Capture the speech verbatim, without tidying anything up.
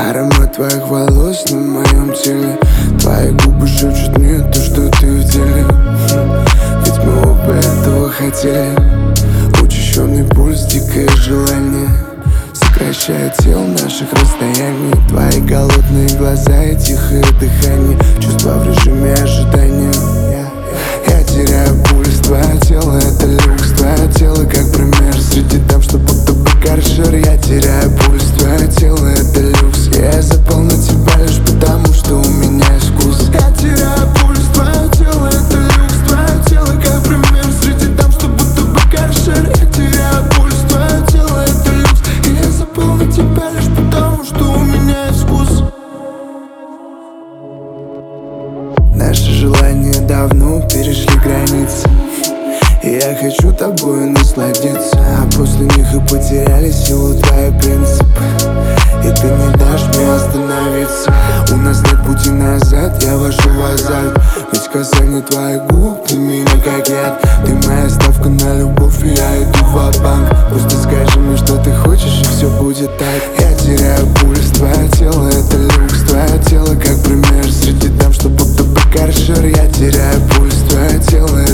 Аромат твоих волос на моем теле. Твои губы шепчут мне то, что ты в деле. Ведь мы оба этого хотели. Учащенный пульс, дикое желание сокращает тело наших расстояний. Твои голодные глаза и тихое дыхание, чувства в режиме ожидания. Я теряю пульс, твое тело это люкс. Твое тело как пример среди там, что будто бы каршер. Я теряю пульс, твое тело это люкс. Я запал на тебя лишь потому, что у меня есть вкус. Я теряю пульс, твое тело это люкс. Твое тело как пример среди там, что будто бы каршер. Я теряю пульс, твое тело это люкс. И я запал на тебя лишь потому, что у меня есть вкус. Наши желания давно перешли границы, и я хочу тобою насладиться. А после них и потеряли силу твои принципы, и ты не дашь мне остановиться. У нас нет пути назад, я вошел в азарт. Ведь касание твоих губ для меня как яд. Ты моя ставка на любовь, и я иду ва-банк. Просто скажи мне, что ты хочешь, и все будет так. Я теряю пульс, твое тело это люкс. Твое тело как пример среди там, что будто бы каршер. Я теряю пульс, твое тело